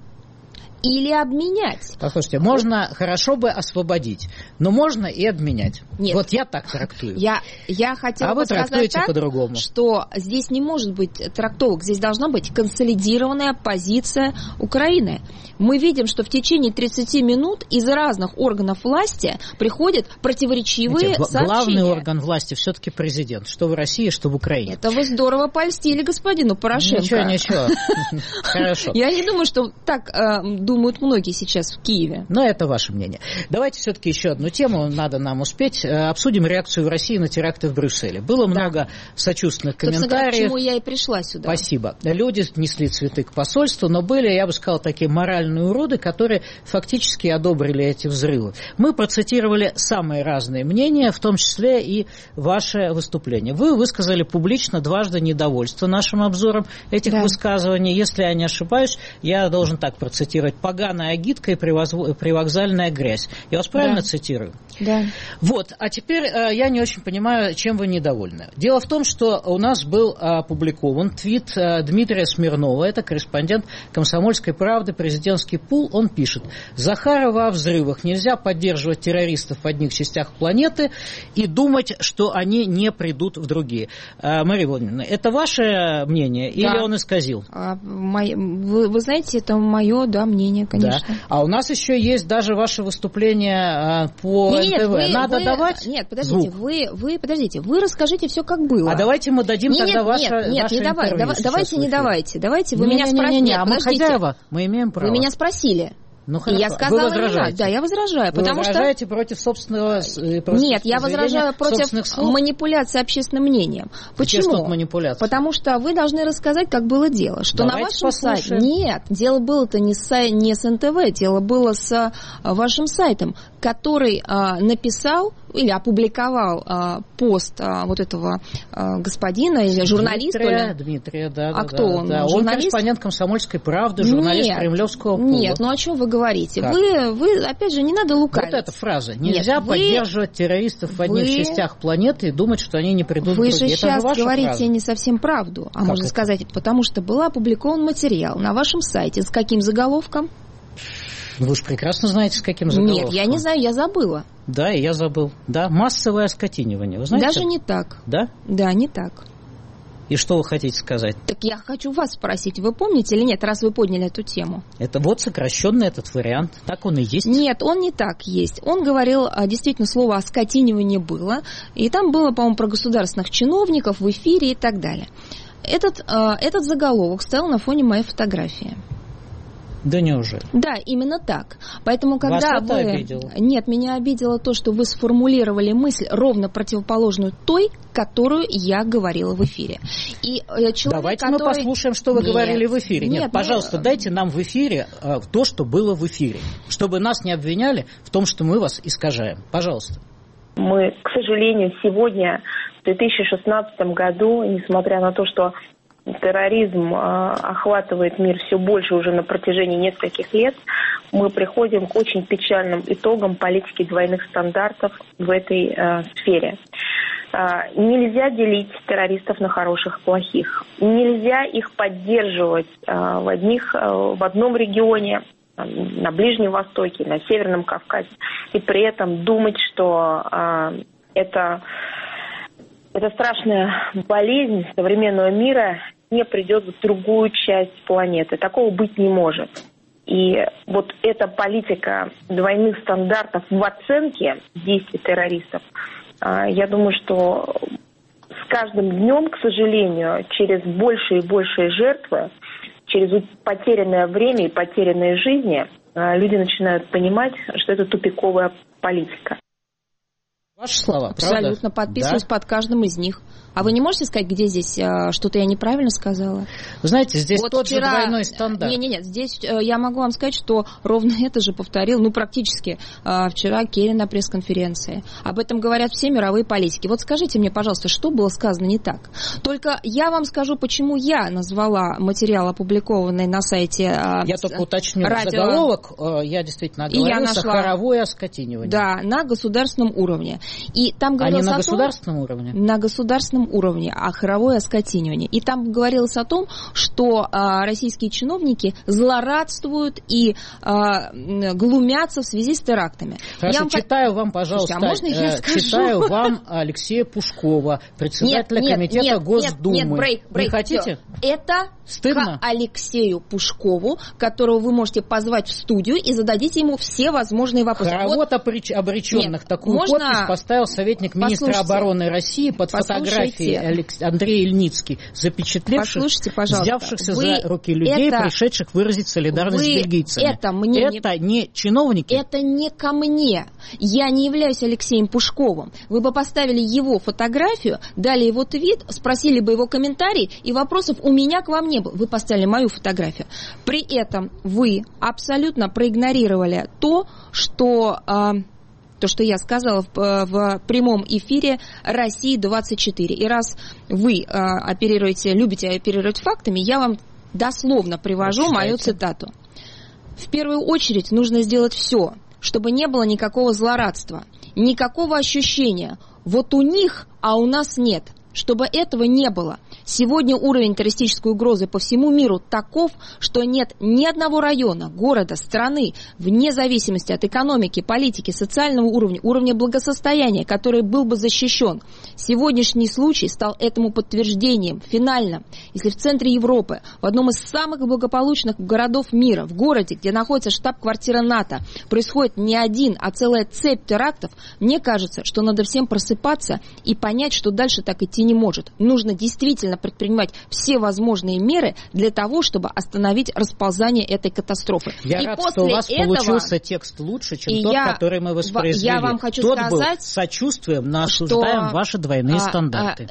или обменять? Послушайте, можно хорошо бы освободить, но можно и обменять. Нет. Вот я так трактую. Я хотела бы сказать так, по-другому. Что здесь не может быть трактовок, здесь должна быть консолидированная позиция Украины. Мы видим, что в течение 30 минут из разных органов власти приходят противоречивые сообщения. Главный орган власти все-таки президент, что в России, что в Украине. Это вы здорово польстили господину Порошенко. Ничего. Хорошо. Я не думаю, что так думают многие сейчас в Киеве. Но это ваше мнение. Давайте все-таки еще одну тему, надо нам успеть. Обсудим реакцию в России на теракты в Брюсселе. Было много сочувственных комментариев. К чему я и пришла сюда. Спасибо. Люди несли цветы к посольству, но были, я бы сказала, такие моральные уроды, которые фактически одобрили эти взрывы. Мы процитировали самые разные мнения, в том числе и ваше выступление. Вы высказали публично дважды недовольство нашим обзором этих высказываний. Если я не ошибаюсь, я должен так процитировать: поганая агитка и привокзальная грязь. Я вас правильно цитирую? Да. Вот, а теперь я не очень понимаю, чем вы недовольны. Дело в том, что у нас был опубликован твит Дмитрия Смирнова, это корреспондент «Комсомольской правды», президентский пул. Он пишет: Захарова о взрывах. Нельзя поддерживать террористов в одних частях планеты и думать, что они не придут в другие. Мария Владимировна, это ваше мнение или он исказил? Вы знаете, это мое, мнение, конечно. Да. А у нас еще есть даже ваше выступление по НТВ. Надо давать Нет, подождите, звук. вы расскажите все, как было. А давайте мы дадим тогда ваше интервью. Давайте, вы меня спросили. А мы хозяева, мы имеем право. Вы меня спросили. Ну, хорошо. И я сказала, вы возражаете? Да, я возражаю. Вы возражаете против собственного... Нет, я возражаю против манипуляции общественным мнением. Почему? Потому что вы должны рассказать, как было дело. Что давайте на вашем сайте... Нет, дело было-то не с НТВ, дело было с вашим сайтом, который написал или опубликовал пост вот этого господина или журналиста. Дмитрия, да. А кто он? Да. Он корреспондент «Комсомольской правды», журналист кремлевского пула. Нет, о чем вы говорите? Вы, опять же, не надо лукавить. Вот эта фраза. Нельзя поддерживать террористов в одних частях планеты и думать, что они не придут в другие. Вы же сейчас говорите не совсем правду. А можно сказать, потому что был опубликован материал на вашем сайте. С каким заголовком? Вы же прекрасно знаете, с каким заголовком. Нет, я не знаю, я забыла. Да, и я забыл. Да, массовое оскотинивание. Вы знаете? Даже не так. Да? Да, не так. И что вы хотите сказать? Так я хочу вас спросить, вы помните или нет, раз вы подняли эту тему? Это вот сокращенный этот вариант, так он и есть. Нет, он не так есть. Он говорил, действительно, слово «оскотинивание» было, и там было, по-моему, про государственных чиновников в эфире и так далее. Этот заголовок стоял на фоне моей фотографии. Да неужели? Да, именно так. Поэтому, когда вас это обидело? Нет, меня обидело то, что вы сформулировали мысль ровно противоположную той, которую я говорила в эфире. И давайте мы послушаем, что вы говорили в эфире. Нет, пожалуйста, дайте нам в эфире то, что было в эфире, чтобы нас не обвиняли в том, что мы вас искажаем. Пожалуйста. Мы, к сожалению, сегодня, в 2016 году, несмотря на то, что терроризм охватывает мир все больше уже на протяжении нескольких лет, мы приходим к очень печальным итогам политики двойных стандартов в этой сфере. Нельзя делить террористов на хороших и плохих. Нельзя их поддерживать в одном регионе, на Ближнем Востоке, на Северном Кавказе, и при этом думать, что это эта страшная болезнь современного мира не придет в другую часть планеты. Такого быть не может. И вот эта политика двойных стандартов в оценке действий террористов, я думаю, что с каждым днем, к сожалению, через большие и большие жертвы, через потерянное время и потерянные жизни, люди начинают понимать, что это тупиковая политика. Ваши слова, абсолютно, правда? подписываюсь под каждым из них. А вы не можете сказать, где здесь что-то я неправильно сказала? Вы знаете, здесь вот тот вчера... же двойной стандарт. Нет, здесь я могу вам сказать, что ровно это же повторил, практически вчера Керри на пресс-конференции. Об этом говорят все мировые политики. Вот скажите мне, пожалуйста, что было сказано не так? Только я вам скажу, почему я назвала материал, опубликованный на сайте Я только уточню заголовок. Я действительно оговорился. Хоровое оскотинивание. Да, на государственном уровне. И там говорилось на государственном уровне? На государственном уровне, хоровое оскотинивание. И там говорилось о том, что российские чиновники злорадствуют и глумятся в связи с терактами. Хорошо, читаю вам, пожалуйста, можно я скажу? Читаю вам Алексея Пушкова, председателя комитета Госдумы. Нет, брейк. Не хотите? Это стыдно? К Алексею Пушкову, которого вы можете позвать в студию и зададите ему все возможные вопросы. Хоровод обреченных. Такую подпись поставил советник министра обороны России под фотографией Андрея Ильницкий, запечатлевших, взявшихся за руки людей, пришедших выразить солидарность с бельгийцами. Это не чиновники? Это не ко мне. Я не являюсь Алексеем Пушковым. Вы бы поставили его фотографию, дали его твит, спросили бы его комментарий, и вопросов у меня к вам не было. Вы поставили мою фотографию. При этом вы абсолютно проигнорировали то, что я сказала в прямом эфире «России-24». И раз вы любите оперировать фактами, я вам дословно привожу мою цитату. В первую очередь нужно сделать все, чтобы не было никакого злорадства, никакого ощущения «вот у них, а у нас нет». Чтобы этого не было. Сегодня уровень террористической угрозы по всему миру таков, что нет ни одного района, города, страны, вне зависимости от экономики, политики, социального уровня благосостояния, который был бы защищен. Сегодняшний случай стал этому подтверждением. Финально, если в центре Европы, в одном из самых благополучных городов мира, в городе, где находится штаб-квартира НАТО, происходит не один, а целая цепь терактов, мне кажется, что надо всем просыпаться и понять, что дальше так идти не может. Нужно действительно предпринимать все возможные меры для того, чтобы остановить расползание этой катастрофы. Я рад, что у вас получился текст лучше, чем тот, который мы воспроизвели. Я вам хочу тот сказать, был с сочувствием, но осуждаем ваши двойные стандарты.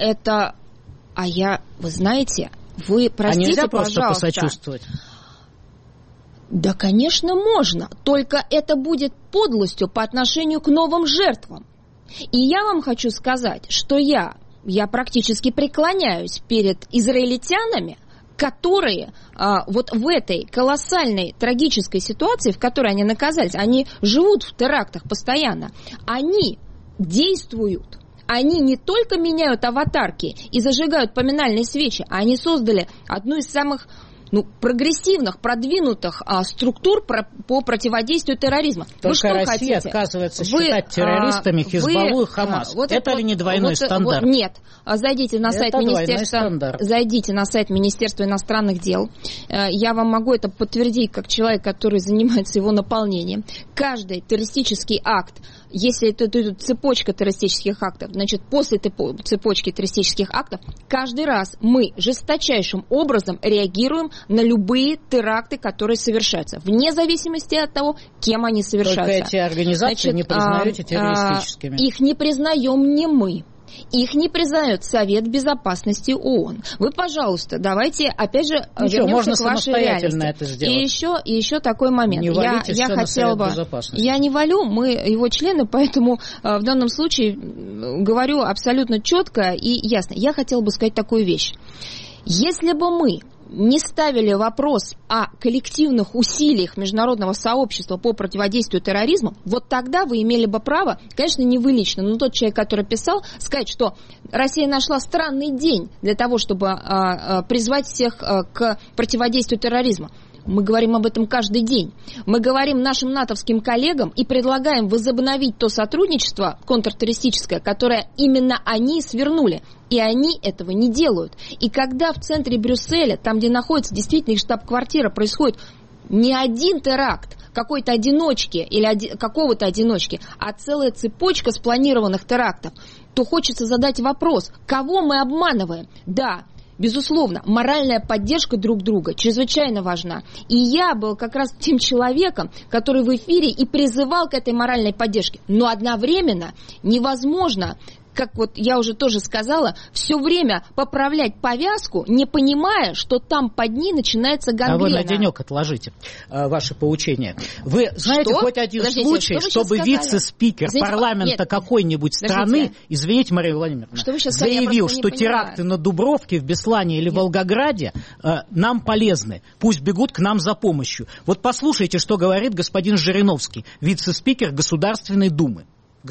Вы знаете, вы простите, нельзя пожалуйста. Просто посочувствовать? Да, конечно, можно. Только это будет подлостью по отношению к новым жертвам. И я вам хочу сказать, что я практически преклоняюсь перед израильтянами, которые вот в этой колоссальной трагической ситуации, в которой они оказались, они живут в терактах постоянно, они действуют. Они не только меняют аватарки и зажигают поминальные свечи, они создали одну из самых прогрессивных, продвинутых структур по противодействию терроризму. Только Россия отказывается считать террористами Хизбаллу и Хамас. Это ли не двойной стандарт? Нет. Зайдите на сайт Министерства иностранных дел. Я вам могу это подтвердить как человек, который занимается его наполнением. Каждый террористический акт, если это цепочка террористических актов, значит, после цепочки террористических актов, каждый раз мы жесточайшим образом реагируем на любые теракты, которые совершаются, вне зависимости от того, кем они совершаются. Только эти организации не признаете террористическими? Их не признаем не мы. Их не признает Совет Безопасности ООН. Вы, пожалуйста, давайте, опять же, вернемся к вашей реальности. Это сделать. И еще такой момент. Не валите я хотела бы. Я не валю, мы его члены, поэтому в данном случае говорю абсолютно четко и ясно. Я хотела бы сказать такую вещь. Если бы мы не ставили вопрос о коллективных усилиях международного сообщества по противодействию терроризму, вот тогда вы имели бы право, конечно, не вы лично, но тот человек, который писал, сказать, что Россия нашла странный день для того, чтобы призвать всех к противодействию терроризму. Мы говорим об этом каждый день. Мы говорим нашим натовским коллегам и предлагаем возобновить то сотрудничество контртеррористическое, которое именно они свернули. И они этого не делают. И когда в центре Брюсселя, там, где находится действительно их штаб-квартира, происходит не один теракт какой-то одиночки или какого-то одиночки, а целая цепочка спланированных терактов, то хочется задать вопрос, кого мы обманываем? Да, безусловно, моральная поддержка друг друга чрезвычайно важна. И я был как раз тем человеком, который в эфире и призывал к этой моральной поддержке. Но одновременно невозможно, как вот я уже тоже сказала, все время поправлять повязку, не понимая, что там под ней начинается гангрена. А вы на денек отложите ваши поучения. Вы знаете хоть один случай, чтобы вице-спикер парламента какой-нибудь страны, извините, Мария Владимировна, заявил, что теракты на Дубровке, в Беслане или в Волгограде нам полезны, пусть бегут к нам за помощью. Вот послушайте, что говорит господин Жириновский, вице-спикер Государственной Думы.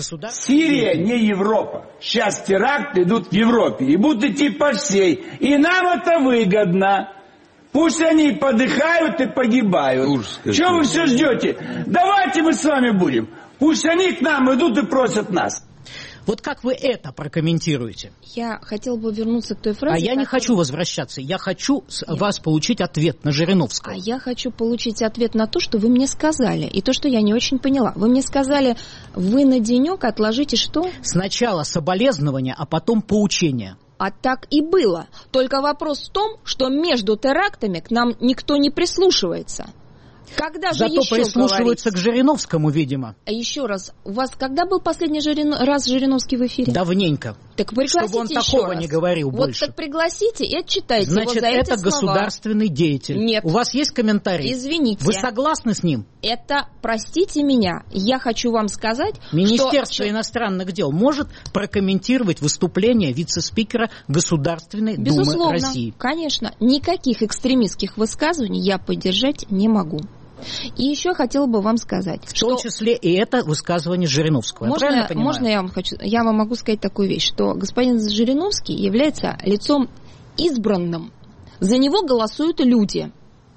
Сирия не Европа. Сейчас теракты идут в Европе и будут идти по всей. И нам это выгодно. Пусть они подыхают и погибают. Чего вы все ждете? Давайте мы с вами будем. Пусть они к нам идут и просят нас. Вот как вы это прокомментируете? Я хотела бы вернуться к той фразе. А я не хочу возвращаться. Я хочу вас получить ответ на Жириновского. А я хочу получить ответ на то, что вы мне сказали. И то, что я не очень поняла. Вы мне сказали, вы на денек отложите что? Сначала соболезнования, а потом поучения. А так и было. Только вопрос в том, что между терактами к нам никто не прислушивается. Когда же зато еще прислушиваются говорить? К Жириновскому, видимо. А еще раз, у вас когда был последний раз Жириновский в эфире? Давненько. Так пригласите чтобы он такого раз. Не говорил вот больше. Так пригласите и отчитайте Значит, его за эти это слова. Государственный деятель. Нет. У вас есть комментарий? Извините. Вы согласны с ним? Это, простите меня, я хочу вам сказать, Министерство иностранных дел может прокомментировать выступление вице-спикера Государственной Думы России? Конечно. Никаких экстремистских высказываний я поддержать не могу. И еще хотела бы вам сказать, в том числе и это высказывание Жириновского. Можно я вам могу сказать такую вещь, что господин Жириновский является лицом избранным. За него голосуют люди.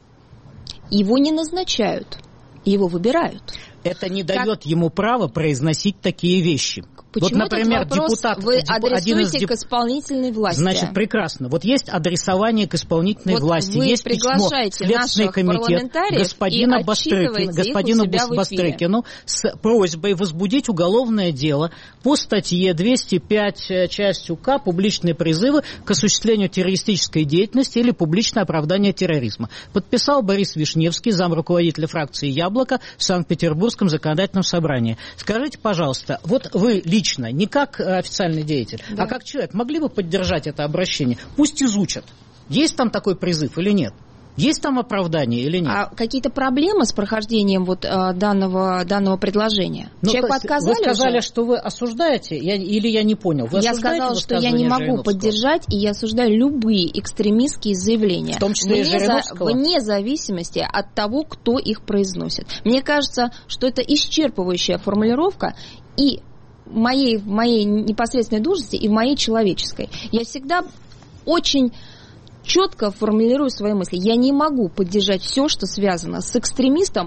Его не назначают, его выбирают. Это не дает ему права произносить такие вещи. Почему вот, например, депутат, вы адресуете к исполнительной власти? Значит, прекрасно. Вот есть адресование к исполнительной власти. Вы есть письмо в Следственный комитет господину Бастрыкину с просьбой возбудить уголовное дело по статье 205 частью К «Публичные призывы к осуществлению террористической деятельности или публичное оправдание терроризма». Подписал Борис Вишневский, замруководителя фракции «Яблоко» в Санкт-Петербургском законодательном собрании. Скажите, пожалуйста, вот вы лично, не как официальный деятель, а как человек, могли бы поддержать это обращение? Пусть изучат. Есть там такой призыв или нет? Есть там оправдание или нет? А какие-то проблемы с прохождением вот данного предложения? Человеку отказали? Вы сказали, уже? Что вы осуждаете, или я не понял? Вы я сказала, что я не могу поддержать, и я осуждаю любые экстремистские заявления. В том числе и Жириновского? Вне зависимости от того, кто их произносит. Мне кажется, что это исчерпывающая формулировка и в моей непосредственной должности, и в моей человеческой. Я всегда очень четко формулирую свои мысли. Я не могу поддержать все, что связано с экстремизмом,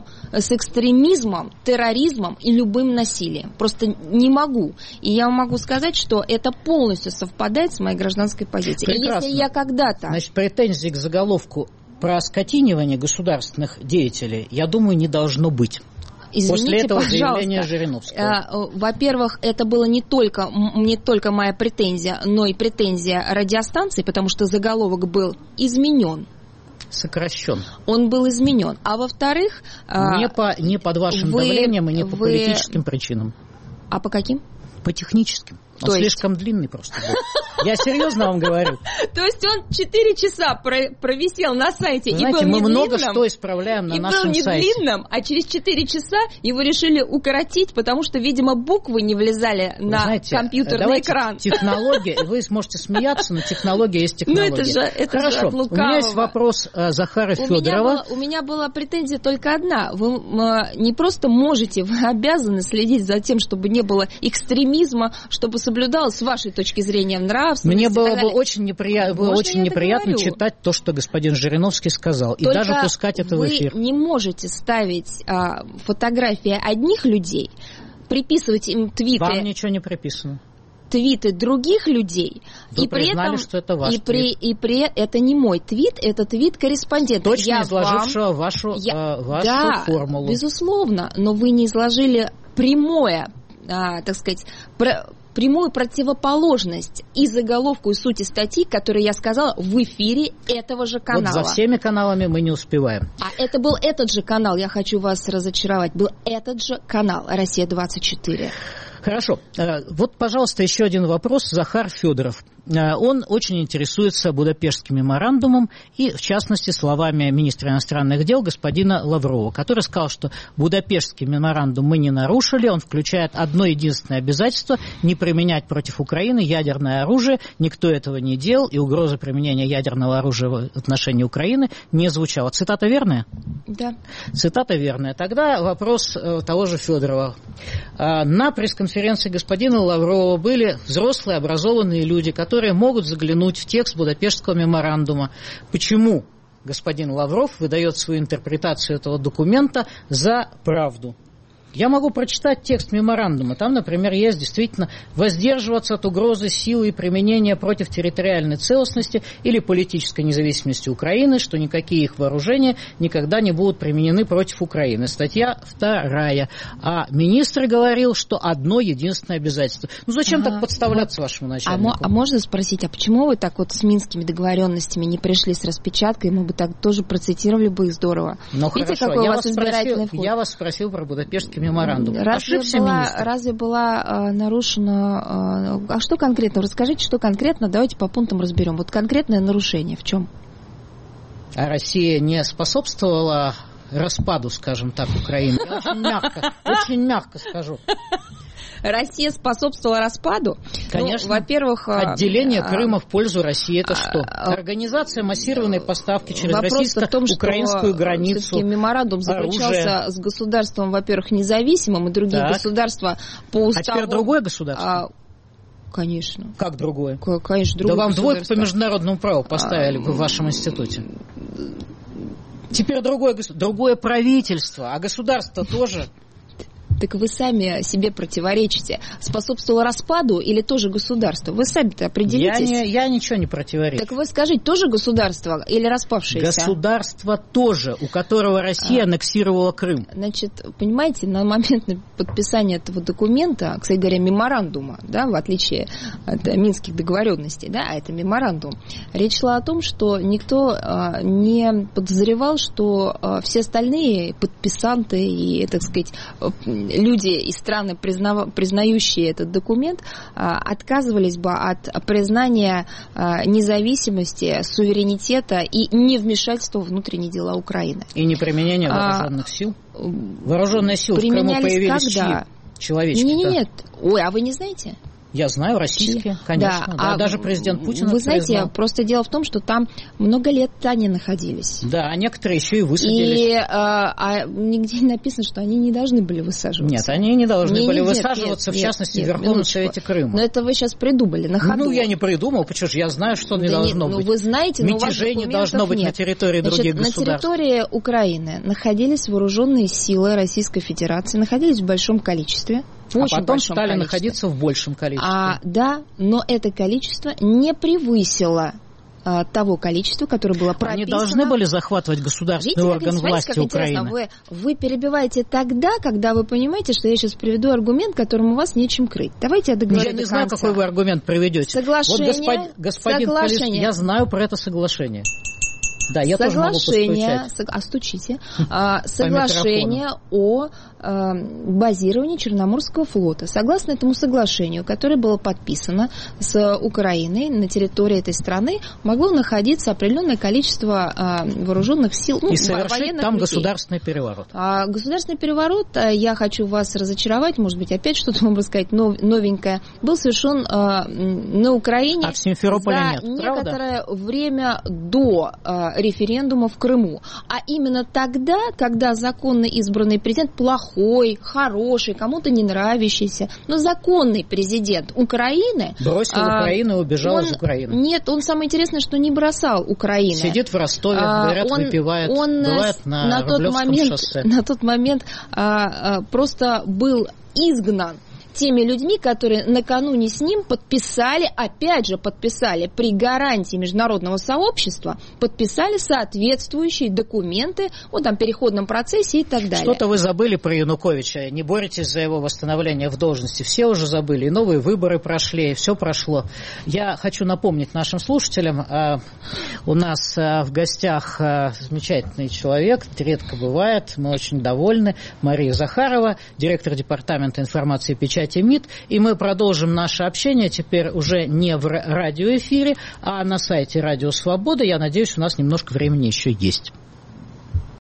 терроризмом и любым насилием. Просто не могу. И я могу сказать, что это полностью совпадает с моей гражданской позицией. Прекрасно. И если я когда-то... Значит, претензий к заголовку про оскотинивание государственных деятелей, я думаю, не должно быть. Извините, после этого пожалуйста. заявления Жириновского. Во-первых, это была не только моя претензия, но и претензия радиостанции, потому что заголовок был изменен. Сокращен. Он был изменен. А во-вторых... Не под вашим давлением и не по политическим причинам. А по каким? По техническим. Он слишком длинный просто был. Я серьезно вам говорю. То есть он 4 часа провисел на сайте и был не длинным. Мы много что исправляем на нашем сайте. И был не длинным, а через 4 часа его решили укоротить, потому что, видимо, буквы не влезали на компьютерный экран. Технология, вы сможете смеяться, но технология есть технология. Ну это Хорошо, же от лукавого. У меня есть вопрос Захара Федорова. У меня была претензия только одна. Вы не просто можете, вы обязаны следить за тем, чтобы не было экстремизма, чтобы соблюдалось с вашей точки зрения нравственности. Мне было бы очень неприятно читать то, что господин Жириновский сказал, только и даже пускать это в эфир. Вы не можете ставить фотографии одних людей, приписывать им твиты. Вам ничего не приписано. Твиты других людей. Вы и при этом, что это ваш твит. Это не мой твит, это твит корреспондента. Точно изложившего вашу формулу. Безусловно, но вы не изложили прямую противоположность и заголовку, и сути статьи, которую я сказала в эфире этого же канала. Вот за всеми каналами мы не успеваем. А это был этот же канал, я хочу вас разочаровать, был этот же канал «Россия-24». Хорошо. Вот, пожалуйста, еще один вопрос. Захар Федоров. Он очень интересуется Будапештским меморандумом и, в частности, словами министра иностранных дел господина Лаврова, который сказал, что Будапештский меморандум мы не нарушили, он включает одно единственное обязательство – не применять против Украины ядерное оружие. Никто этого не делал, и угроза применения ядерного оружия в отношении Украины не звучала. Цитата верная? Да. Цитата верная. Тогда вопрос того же Федорова. На пресс-конференции господина Лаврова были взрослые, образованные люди, которые могут заглянуть в текст Будапештского меморандума. Почему господин Лавров выдает свою интерпретацию этого документа за правду? Я могу прочитать текст меморандума. Там, например, есть действительно воздерживаться от угрозы силы и применения против территориальной целостности или политической независимости Украины, что никакие их вооружения никогда не будут применены против Украины. Статья 2. А министр говорил, что одно единственное обязательство. Ну зачем так подставляться вашему начальнику? А можно спросить, а почему вы так вот с минскими договоренностями не пришли с распечаткой? Мы бы так тоже процитировали бы их здорово. Ну видите, хорошо, какой у вас избирательный вход? Я вас спросил про Будапештский меморандум. Разве была нарушена... А что конкретно? Расскажите, что конкретно. Давайте по пунктам разберем. Вот конкретное нарушение в чем? А Россия не способствовала распаду, скажем так, Украины? Я очень мягко скажу. Россия способствовала распаду? Конечно. Ну, во-первых... Отделение Крыма в пользу России – это что? Организация массированной поставки через российско-украинскую границу. Все-таки меморандум заключался с государством, во-первых, независимым, и другие государства по уставу... А теперь другое государство? Конечно. Как другое? Конечно, другое. Да вам двойку по международному праву поставили в вашем институте. Теперь другое правительство, а государство тоже... Так вы сами себе противоречите. Способствовало распаду или тоже государство? Вы сами-то определитесь. Я ничего не противоречу. Так вы скажите, тоже государство или распавшееся? Государство тоже, у которого Россия аннексировала Крым. Значит, понимаете, на момент подписания этого документа, кстати говоря, меморандума, да, в отличие от минских договоренностей, да, а это меморандум, речь шла о том, что никто не подозревал, что все остальные подписанты и, так сказать, люди из страны, признающие этот документ, отказывались бы от признания независимости, суверенитета и невмешательства в внутренние дела Украины. И неприменение вооруженных сил? Вооруженные силы в Крыму появились когда? Человечки-то. Нет. Ой, а вы не знаете? Я знаю, российские, конечно. Да, даже президент Путин вы знаете, признал. Просто дело в том, что там много лет они находились. Да, а некоторые еще и высадились. И нигде не написано, что они не должны были высаживаться. Нет, они не должны были высаживаться, в частности, в Верховном Совете Крыма. Но это вы сейчас придумали на ходу. Ну, я не придумал, почему же я знаю, что не должно быть. Ну, вы знаете, но мятежей не должно быть на территории других государств. На территории Украины находились вооруженные силы Российской Федерации, находились в большом количестве. А потом стали находиться в большем количестве. Да, но это количество не превысило того количества, которое было прописано. Они должны были захватывать государственный орган власти Украины. Вы перебиваете тогда, когда вы понимаете, что я сейчас приведу аргумент, которым у вас нечем крыть. Давайте я договорю до конца. Я не знаю, какой вы аргумент приведете. Соглашение. Вот господин Колесник, я знаю про это соглашение. Да, я соглашение, тоже могу стучите, соглашение о базировании Черноморского флота. Согласно этому соглашению, которое было подписано с Украиной на территории этой страны, могло находиться определенное количество вооруженных сил, и совершить там государственный переворот. Государственный переворот, я хочу вас разочаровать, может быть, опять что-то вам рассказать новенькое, был совершен на Украине в Симферополе за некоторое время до референдума в Крыму. А именно тогда, когда законно избранный президент плохой, хороший, кому-то не нравящийся, но законный президент Украины... Бросил Украину и убежал из Украины. Нет, он самое интересное, что не бросал Украину. Сидит в Ростове, говорят, выпивает, бывает на Рублевском шоссе. На тот момент просто был изгнан теми людьми, которые накануне с ним подписали при гарантии международного сообщества, подписали соответствующие документы о переходном процессе и так далее. Что-то вы забыли про Януковича, не боретесь за его восстановление в должности, все уже забыли, и новые выборы прошли, и все прошло. Я хочу напомнить нашим слушателям, у нас в гостях замечательный человек, редко бывает, мы очень довольны, Мария Захарова, директор департамента информации и печати МИД, и мы продолжим наше общение теперь уже не в радиоэфире, а на сайте Радио Свобода. Я надеюсь, у нас немножко времени еще есть.